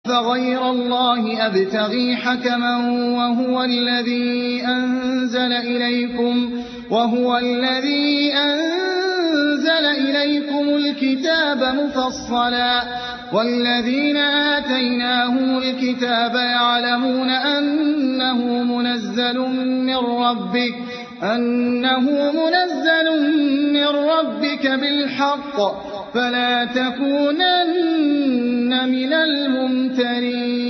فغير الله أبتغي حكما وهو الذي أنزل إليكم الكتاب مفصلا والذين آتيناهم الكتاب يعلمون أنه منزل من ربك بالحق فلا تكونن من الممترين.